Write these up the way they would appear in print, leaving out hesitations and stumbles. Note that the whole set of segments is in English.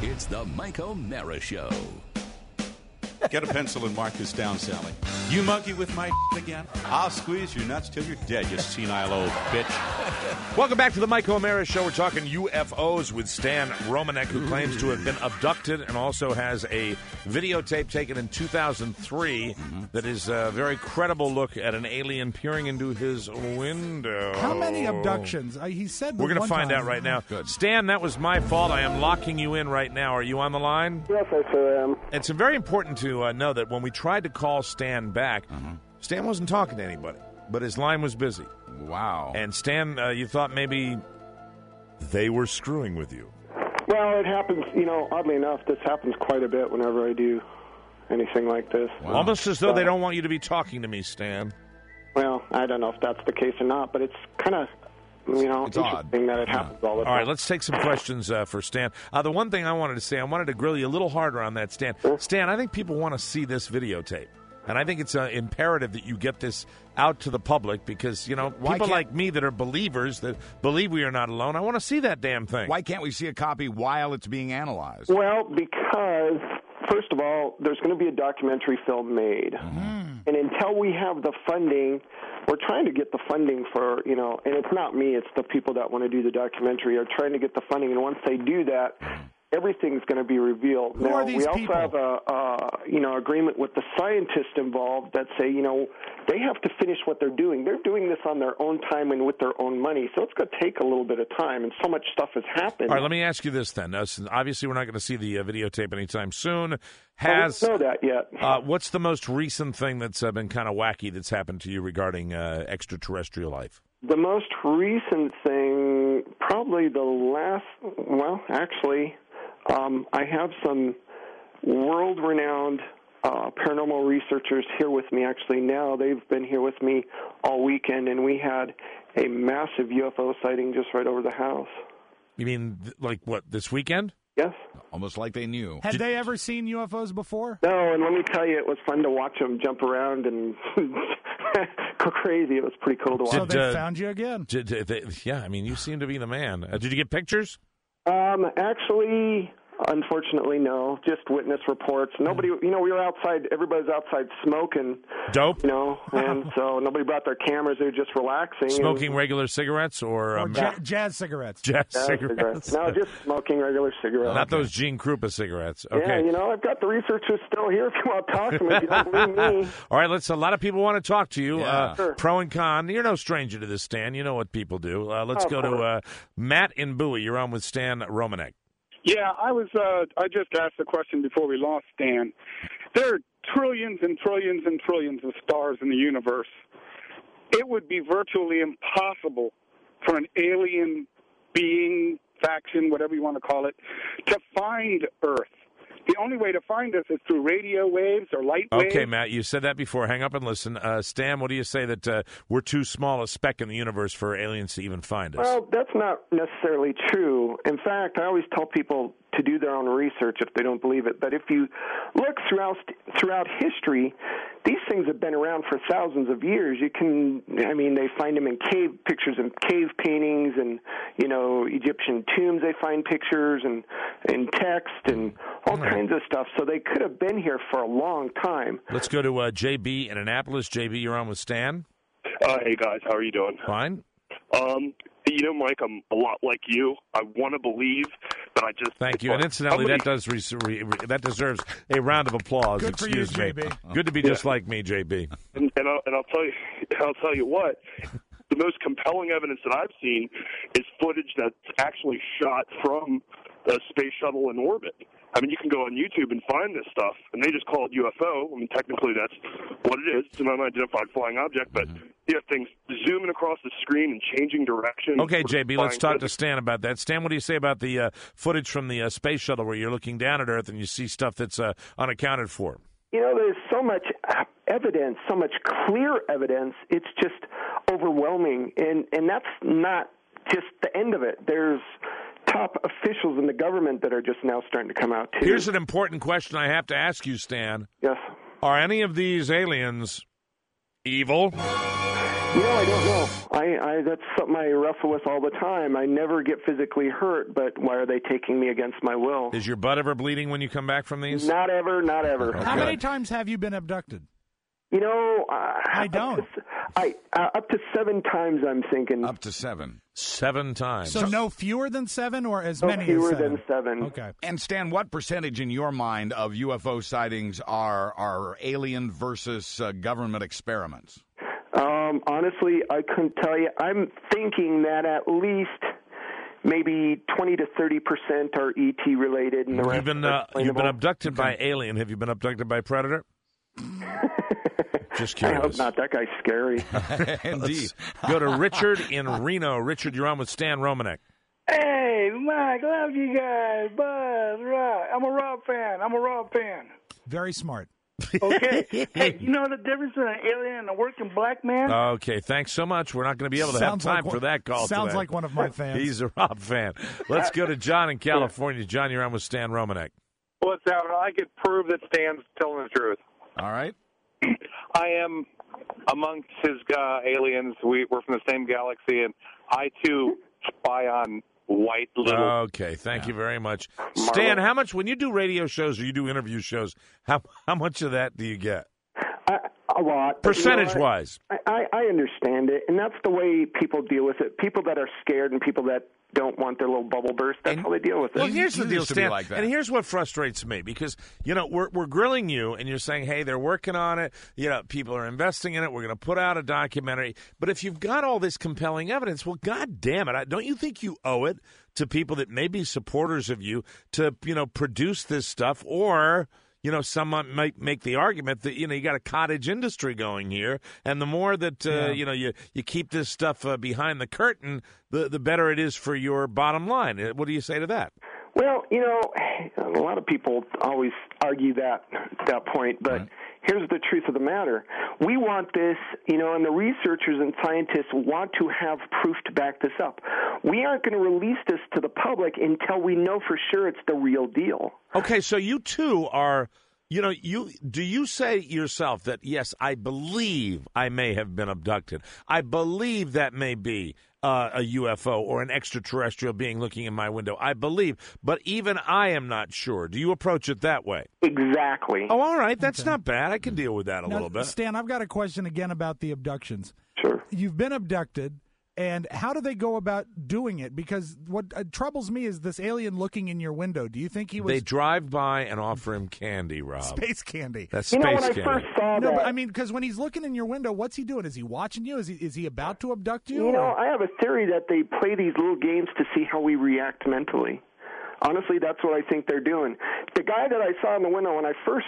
It's the Mike O'Mara Show. Get a pencil and mark this down, Sally. You monkey with my again? I'll squeeze your nuts till you're dead, you senile old bitch. Welcome back to the Mike O'Mara Show. We're talking UFOs with Stan Romanek, who claims to have been abducted and also has a videotape taken in 2003 that is a very credible look at an alien peering into his window. How many abductions? He said we're going to find out right now. Good. Stan, that was my fault. I am locking you in right now. Are you on the line? Yes, I sure am. It's very important to know that when we tried to call Stan back, Stan wasn't talking to anybody, but his line was busy. Wow. And Stan, you thought maybe they were screwing with you. Well, it happens, oddly enough, this happens quite a bit whenever I do anything like this. Wow. Almost as though they don't want you to be talking to me, Stan. Well, I don't know if that's the case or not, but it's kind of, it's interesting odd that it happens all the time. All right, let's take some questions for Stan. The one thing I wanted to say, I wanted to grill you a little harder on that, Stan. Stan, I think people want to see this videotape. And I think it's imperative that you get this out to the public because, people like me that are believers, that believe we are not alone, I want to see that damn thing. Why can't we see a copy while it's being analyzed? Well, because, first of all, there's going to be a documentary film made. And until we have the funding, we're trying to get the funding for, and it's not me, it's the people that want to do the documentary are trying to get the funding. And once they do that, everything's going to be revealed. Who are these we also people? have agreement with the scientists involved that say, they have to finish what they're doing. They're doing this on their own time and with their own money, so it's going to take a little bit of time, and so much stuff has happened. All right, let me ask you this then. Obviously, we're not going to see the videotape anytime soon. We don't know that yet. What's the most recent thing that's been kind of wacky that's happened to you regarding extraterrestrial life? The most recent thing, probably the last, I have some world-renowned paranormal researchers here with me actually now. They've been here with me all weekend, and we had a massive UFO sighting just right over the house. You mean, like what, this weekend? Yes. Almost like they knew. Had they ever seen UFOs before? No, and let me tell you, it was fun to watch them jump around and go crazy. It was pretty cool to watch. So they found you again? You seem to be the man. Did you get pictures? Actually, unfortunately, no. Just witness reports. Nobody, we were outside. Everybody's outside smoking. Dope. And so nobody brought their cameras. They were just relaxing. Smoking regular cigarettes or jazz cigarettes? Jazz cigarettes. No, just smoking regular cigarettes. Not those Gene Krupa cigarettes. Okay. Yeah, I've got the researchers still here if you want to talk to them. If you don't believe me. All right, a lot of people want to talk to you. Yeah. Sure. Pro and con. You're no stranger to this, Stan. You know what people do. Let's go to Matt in Bowie. You're on with Stan Romanek. Yeah, I just asked the question before we lost Stan. There are trillions and trillions and trillions of stars in the universe. It would be virtually impossible for an alien being, faction, whatever you want to call it, to find Earth. The only way to find us is through radio waves or light waves. Okay, Matt, you said that before. Hang up and listen. Stan, what do you say that we're too small a speck in the universe for aliens to even find us? Well, that's not necessarily true. In fact, I always tell people to do their own research if they don't believe it. But if you look throughout history, these things have been around for thousands of years. They find them in cave pictures and cave paintings and, Egyptian tombs. They find pictures and text and all kinds of stuff. So they could have been here for a long time. Let's go to JB in Annapolis. JB, you're on with Stan. Hey, guys. How are you doing? Fine. Mike, I'm a lot like you. I want to believe, but I just... Thank you. And incidentally, that deserves a round of applause. Good for you, JB. Good to be just like me, JB. And I'll tell you what. The most compelling evidence that I've seen is footage that's actually shot from a space shuttle in orbit. You can go on YouTube and find this stuff, and they just call it UFO. Technically that's what it is. It's an unidentified flying object, but you have things zooming across the screen and changing direction. Okay, JB, let's talk to Stan about that. Stan, what do you say about the footage from the space shuttle where you're looking down at Earth and you see stuff that's unaccounted for? There's so much evidence, so much clear evidence, it's just overwhelming. And that's not just the end of it. There's top officials in the government that are just now starting to come out, too. Here's an important question I have to ask you, Stan. Yes. Are any of these aliens evil? I don't know. that's something I wrestle with all the time. I never get physically hurt, but why are they taking me against my will? Is your butt ever bleeding when you come back from these? Not ever, not ever. How many times have you been abducted? You know, I don't. Up to 7 times, I'm thinking. Up to 7. 7 times. So no fewer than 7 or as No many fewer as 7? than 7. Okay. And Stan, what percentage in your mind of UFO sightings are alien versus government experiments? Honestly, I couldn't tell you. I'm thinking that at least maybe 20 to 30% are ET related, and the rest You've been abducted by alien. Have you been abducted by predator? Just I curious. hope not. That guy's scary. Indeed. Go to Richard in Reno. Richard, you're on with Stan Romanek. Hey, Mike, love you guys. Buzz, Rob. I'm a Rob fan. Very smart. Okay. Hey, you know the difference between an alien and a working black man? Okay, thanks so much. We're not going to be able to Sounds have time like for that call Sounds today. like one of my fans. He's a Rob fan. Let's go to John in California. John, you're on with Stan Romanek. What's out? I could prove that Stan's telling the truth. All right. I am amongst his aliens. We're from the same galaxy, and I, too, spy on white little... Okay, thank you very much. Stan, how much, when you do radio shows or you do interview shows, how much of that do you get? A lot. Percentage-wise. I understand it, and that's the way people deal with it. People that are scared and people that don't want their little bubble burst, that's how they deal with it. Well, here's the deal, used to be Stan, like that. and here's what frustrates me, because, you know, we're grilling you, and you're saying, hey, they're working on it, you know, people are investing in it, we're going to put out a documentary, but if you've got all this compelling evidence, well, God damn it, don't you think you owe it to people that may be supporters of you to, you know, produce this stuff, or... You know, someone might make the argument that, you know, you got a cottage industry going here, and the more that, you know, you keep this stuff behind the curtain, the better it is for your bottom line. What do you say to that? Well, you know, a lot of people always argue that point, but here's the truth of the matter. We want this, you know, and the researchers and scientists want to have proof to back this up. We aren't going to release this to the public until we know for sure it's the real deal. Okay, so you two are, you know, do you say yourself that, yes, I believe I may have been abducted. I believe that may be a UFO or an extraterrestrial being looking in my window. I believe, but even I am not sure. Do you approach it that way? Exactly. Oh, all right. That's not bad. I can deal with that a little bit. Stan, I've got a question again about the abductions. Sure. You've been abducted. And how do they go about doing it? Because what troubles me is this alien looking in your window. Do you think he was... They drive by and offer him candy, Rob. Space candy. That's space candy. When I first saw No, that... but I mean, because when he's looking in your window, what's he doing? Is he watching you? Is he about to abduct you? You know, I have a theory that they play these little games to see how we react mentally. Honestly, that's what I think they're doing. The guy that I saw in the window when I first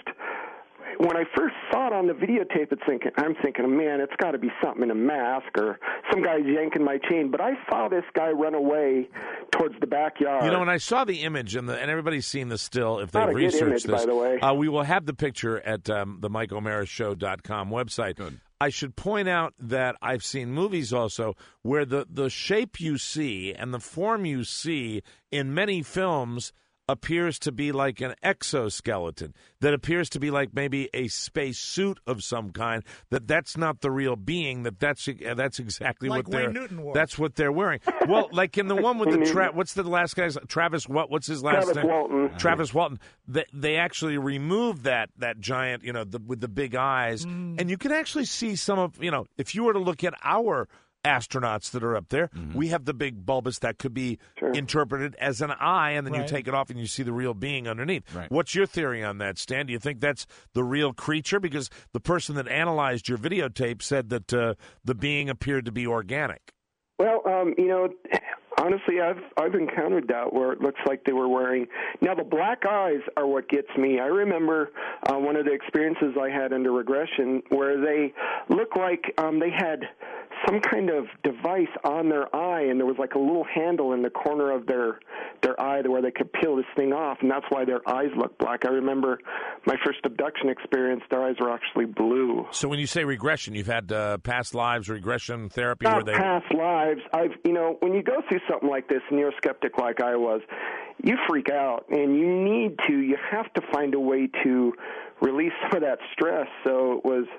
saw it on the videotape, I'm thinking, man, it's got to be something in a mask or some guy's yanking my chain. But I saw this guy run away towards the backyard. You know, when I saw the image, and everybody's seen this still, if they've Not a good researched image, this, by the way. we will have the picture at the MikeO'MaraShow.com website. Good. I should point out that I've seen movies also where the shape you see and the form you see in many films appears to be like an exoskeleton, that appears to be like maybe a space suit of some kind, that's not the real being, that's exactly like what Wayne Newton wore. that's what they're wearing. Well, like in the one with the what's the last guy's Travis, what's his last Travis name? Walton. Travis Walton. They actually removed that giant, you know, with the big eyes, and you can actually see some of, you know, if you were to look at our astronauts that are up there, we have the big bulbous that could be interpreted as an eye, and then you take it off and you see the real being underneath. Right. What's your theory on that, Stan? Do you think that's the real creature? Because the person that analyzed your videotape said that the being appeared to be organic. Well, you know, honestly, I've encountered that where it looks like they were wearing. Now, the black eyes are what gets me. I remember one of the experiences I had under regression where they looked like they had some kind of device on their eye, and there was like a little handle in the corner of their eye where they could peel this thing off, and that's why their eyes look black. I remember my first abduction experience, their eyes were actually blue. So when you say regression, you've had past lives regression therapy? Not past lives. When you go through something like this and you're a skeptic like I was, you freak out, and you have to find a way to release some of that stress. So it was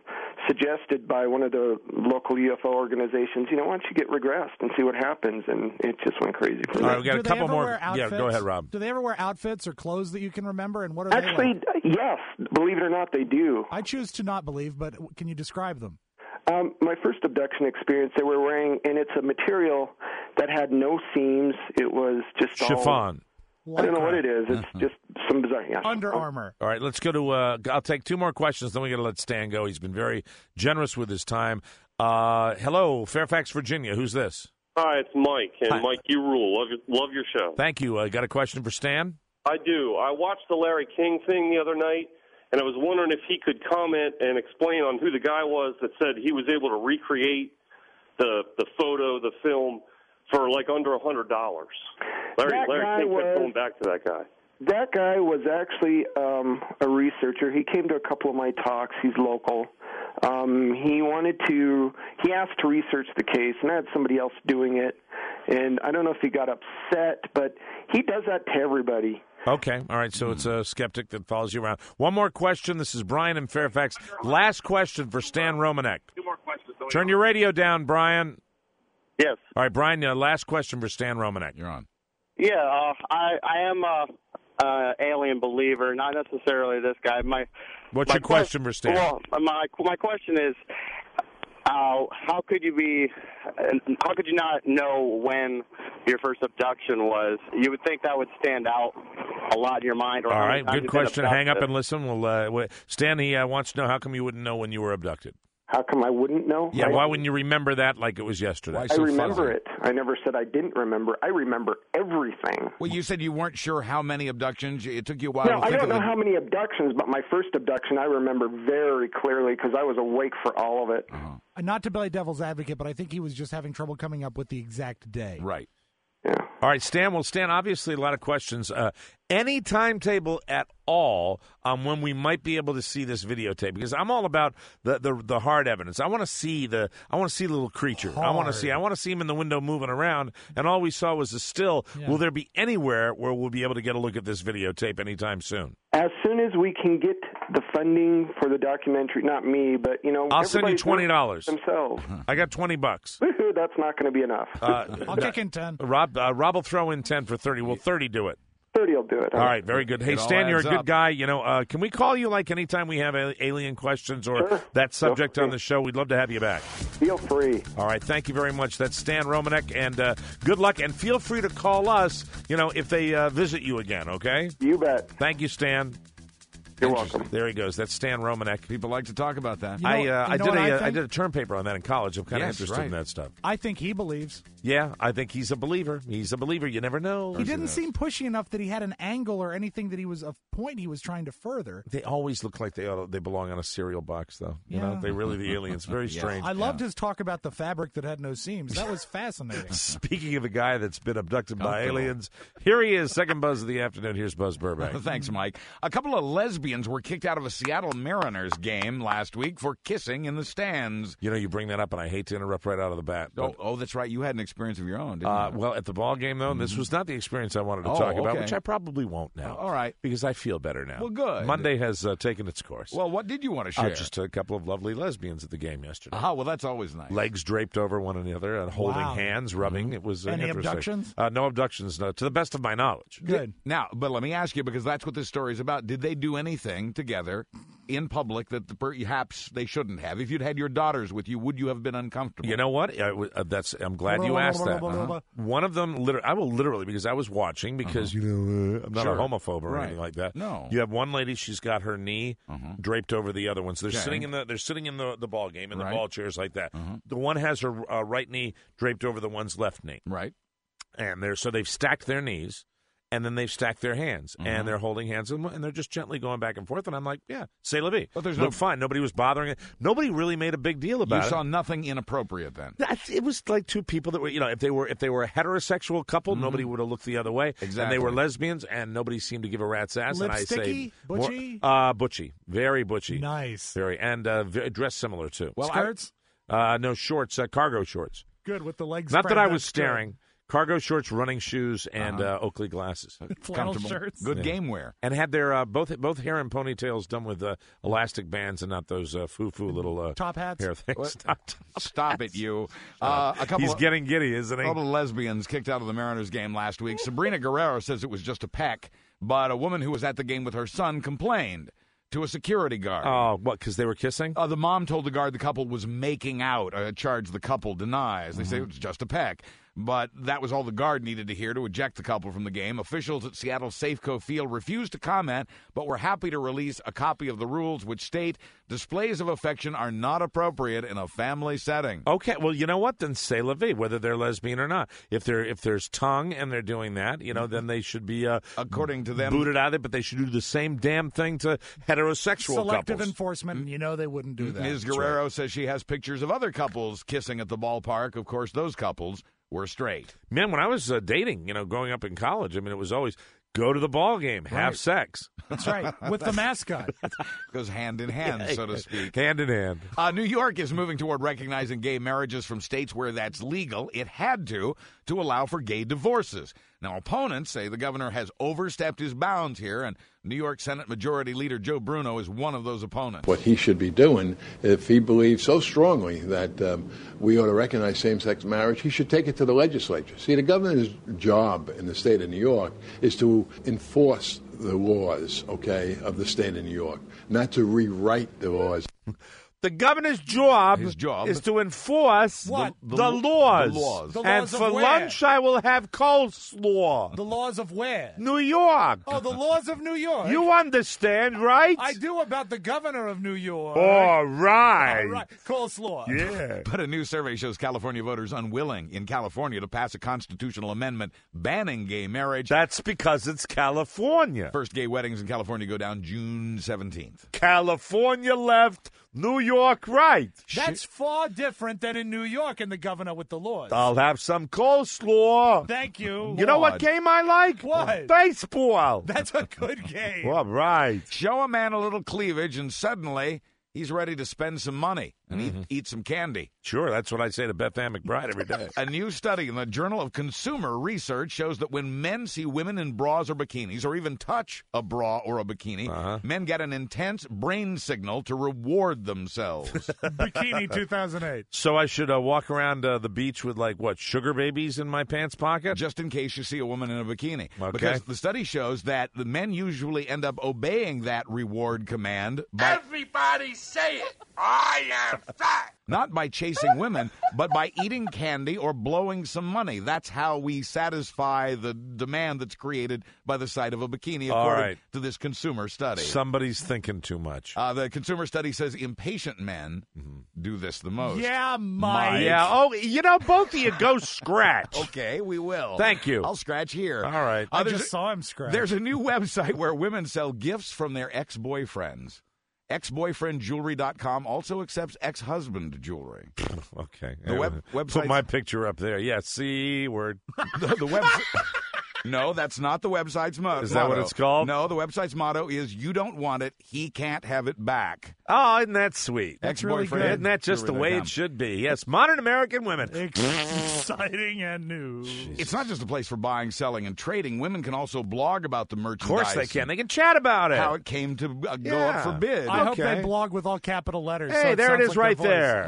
suggested by one of the local UFO organizations, why don't you get regressed and see what happens? And it just went crazy for me. All right, we got a couple more. Yeah, go ahead, Rob. Do they ever wear outfits or clothes that you can remember? And what are Actually, they like? yes. Believe it or not, they do. I choose to not believe, but can you describe them? My first abduction experience, they were wearing, and it's a material that had no seams. It was just chiffon. I don't know what it is. It's just some bizarre. Yeah. Under Armour. All right, let's go to. I'll take two more questions. Then we got to let Stan go. He's been very generous with his time. Hello, Fairfax, Virginia. Who's this? Hi, it's Mike. And Hi. Mike, you rule. Love your show. Thank you. Got a question for Stan? I do. I watched the Larry King thing the other night, and I was wondering if he could comment and explain on who the guy was that said he was able to recreate the photo, the film, for like under $100. Larry King kept going back to that guy. That guy was actually a researcher. He came to a couple of my talks. He's local. He asked to research the case, and I had somebody else doing it. And I don't know if he got upset, but he does that to everybody. Okay. All right. So it's a skeptic that follows you around. One more question. This is Brian in Fairfax. Last question for Stan Romanek. Two more questions. Turn your radio down, Brian. Yes. All right, Brian, last question for Stan Romanek. You're on. Yeah, I am a alien believer, not necessarily this guy. What's your question for Stan? Well, my question is, how could you not know when your first abduction was? You would think that would stand out a lot in your mind. Or all right, good question. Hang up and listen. Stan, he wants to know how come you wouldn't know when you were abducted. How come I wouldn't know? Yeah, why wouldn't you remember that like it was yesterday? I remember it. I never said I didn't remember. I remember everything. Well, you said you weren't sure how many abductions. It took you a while No, to think I don't know of how many abductions, but my first abduction I remember very clearly because I was awake for all of it. Not to play devil's advocate, but I think he was just having trouble coming up with the exact day. Right. Yeah. All right, Stan. Well, Stan, obviously a lot of questions. Any timetable at all on when we might be able to see this videotape? Because I'm all about the hard evidence. I want to see the little creature. I want to see him in the window moving around. And all we saw was a still. Yeah. Will there be anywhere where we'll be able to get a look at this videotape anytime soon? As soon as we can get the funding for the documentary, not me, but I'll send you $20 themselves. I got $20. That's not going to be enough. I'll kick in 10. Rob will throw in 10 for 30. Will 30 do it? 30 will do it. All right, very good. Hey, Stan, you're a good guy. Can we call you like anytime we have alien questions or that subject on the show? We'd love to have you back. Feel free. All right, thank you very much. That's Stan Romanek, and good luck. And feel free to call us, if they visit you again, okay? You bet. Thank you, Stan. You're welcome. There he goes. That's Stan Romanek. People like to talk about that. I did a term paper on that in college. I'm kind of interested in that stuff. I think he believes. Yeah, I think he's a believer. He's a believer. You never know. He didn't seem pushy enough that he had an angle or anything that he was a point he was trying to further. They always look like they belong on a cereal box, though. You know, they really the aliens. Very strange. I loved his talk about the fabric that had no seams. That was fascinating. Speaking of a guy that's been abducted by aliens, here he is. Second buzz of the afternoon. Here's Buzz Burbank. Thanks, Mike. A couple of lesbians were kicked out of a Seattle Mariners game last week for kissing in the stands. You bring that up, and I hate to interrupt right out of the bat. Oh, that's right. You had an experience of your own, didn't you? Well, at the ball game, though, this was not the experience I wanted to talk about, which I probably won't now. All right. Because I feel better now. Well, good. Monday has taken its course. Well, what did you want to share? Just a couple of lovely lesbians at the game yesterday. Well, that's always nice. Legs draped over one another and holding hands, rubbing. It was Any interesting. abductions? No abductions, to the best of my knowledge. Good. Now, but let me ask you, because that's what this story is about. Did they do anything together in public that perhaps they shouldn't have? If you'd had your daughters with you, would you have been uncomfortable? You know what? I'm glad you asked that. One of them, I will literally, because I was watching, because I'm not a homophobe or anything like that. No. You have one lady; she's got her knee draped over the other one. So they're sitting in the ball game in the ball chairs like that. The one has her right knee draped over the one's left knee. Right. And so they've stacked their knees. And then they've stacked their hands, and they're holding hands, and they're just gently going back and forth. And I'm like, yeah, c'est la vie. But there's fine. Nobody was bothering it. Nobody really made a big deal about it. You saw nothing inappropriate then. It was like two people that were, if they were a heterosexual couple, nobody would have looked the other way. Exactly. And they were lesbians, and nobody seemed to give a rat's ass. Lipsticky? Butchy? Butchy, very butchy. Nice. Very, and dressed similar too. Well, skirts? No shorts, cargo shorts. Good with the legs. Not that I was staring. cargo shorts, running shoes, and Oakley glasses. Flannel shirts. Good game wear. And had their both hair and ponytails done with elastic bands and not those foo-foo little top hats. hair things. Stop it, you. He's getting giddy, isn't he? A couple of lesbians kicked out of the Mariners game last week. Sabrina Guerrero says it was just a peck, but a woman who was at the game with her son complained to a security guard. Oh, what, because they were kissing? The mom told the guard the couple was making out, a charge the couple denies. They say it was just a peck. But that was all the guard needed to hear to eject the couple from the game. Officials at Seattle Safeco Field refused to comment, but were happy to release a copy of the rules, which state displays of affection are not appropriate in a family setting. Okay, well, you know what? Then say la vie, whether they're lesbian or not. If there's tongue and they're doing that, then they should be according to them booted out of it. But they should do the same damn thing to heterosexual selective couples. enforcement. They wouldn't do that. Ms. Guerrero says she has pictures of other couples kissing at the ballpark. Of course, those couples were straight. Man, when I was dating, growing up in college, it was always go to the ball game, have sex. That's right, with the mascot. Goes hand in hand, so to speak. Hand in hand. New York is moving toward recognizing gay marriages from states where that's legal. It had to allow for gay divorces. Now, opponents say the governor has overstepped his bounds here, and New York Senate Majority Leader Joe Bruno is one of those opponents. What he should be doing, if he believes so strongly that we ought to recognize same-sex marriage, he should take it to the legislature. See, the governor's job in the state of New York is to enforce the laws, of the state of New York, not to rewrite the laws. The governor's job is to enforce the laws. The laws and for of where? lunch, I will have coleslaw. The laws of where? New York. Oh, the laws of New York. You understand, right? I do, about the governor of New York. All right. All right. Coleslaw. Yeah. But a new survey shows California voters unwilling in California to pass a constitutional amendment banning gay marriage. That's because it's California. First gay weddings in California go down June 17th. California left, New York right. That's far different than in New York and the governor with the laws. I'll have some coleslaw. Thank you. You know what game I like? What? Baseball. That's a good game. All right. Show a man a little cleavage, and suddenly he's ready to spend some money and eat some candy. Sure, that's what I say to Beth Ann McBride every day. A new study in the Journal of Consumer Research shows that when men see women in bras or bikinis, or even touch a bra or a bikini, men get an intense brain signal to reward themselves. Bikini 2008. So I should walk around the beach with, sugar babies in my pants pocket? Just in case you see a woman in a bikini. Okay. Because the study shows that the men usually end up obeying that reward command by... Everybody say it! I am fat! Not by chasing women, but by eating candy or blowing some money. That's how we satisfy the demand that's created by the sight of a bikini, according to this consumer study. Somebody's thinking too much. The consumer study says impatient men do this the most. Yeah, Mike. Yeah. Oh, both of you go scratch. Okay, we will. Thank you. I'll scratch here. All right. I just saw him scratch. There's a new website where women sell gifts from their ex-boyfriends. Exboyfriendjewelry.com also accepts ex-husband jewelry. Okay. The website. Put my picture up there. Yeah, C word. the website. No, that's not the website's motto. Is that what it's called? No, the website's motto is "You don't want it, he can't have it back." Oh, isn't that sweet? That's really good. Isn't that just the way it should be? Yes, modern American women. Exciting and new. It's not just a place for buying, selling, and trading. Women can also blog about the merchandise. Of course they can. They can chat about it. How it came to go up for bid. I hope they blog with all capital letters. Hey, so there it is like right there.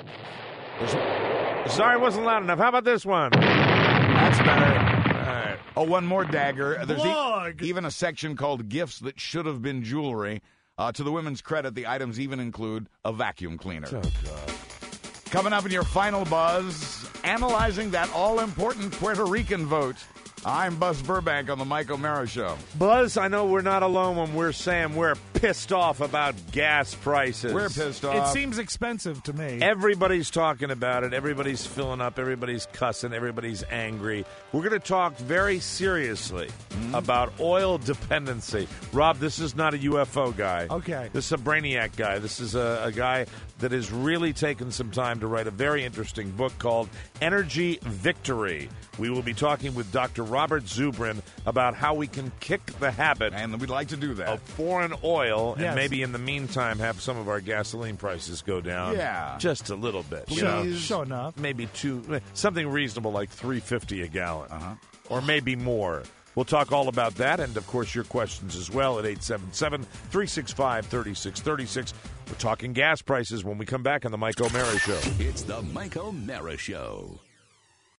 Sorry it wasn't loud enough. How about this one? That's better. Oh, one more dagger. There's Blog. even a section called Gifts That Should Have Been Jewelry. To the women's credit, the items even include a vacuum cleaner. Oh, God. Coming up in your final buzz, analyzing that all-important Puerto Rican vote. I'm Buzz Burbank on the Mike O'Mara Show. Buzz, I know we're not alone when we're saying we're pissed off about gas prices. We're pissed off. It seems expensive to me. Everybody's talking about it. Everybody's filling up. Everybody's cussing. Everybody's angry. We're going to talk very seriously about oil dependency. Rob, this is not a UFO guy. Okay. This is a brainiac guy. This is a guy that has really taken some time to write a very interesting book called Energy Victory. We will be talking with Dr. Robert Zubrin about how we can kick the habit. And we'd like to do that. Of foreign oil while, Yes. and maybe in the meantime have some of our gasoline prices go down. Yeah. Just a little bit. Sure enough. Maybe something reasonable like $3.50 a gallon, or maybe more. We'll talk all about that, and of course your questions as well at 877-365-3636. We're talking gas prices when we come back on the Mike O'Mara Show. It's the Mike O'Mara Show.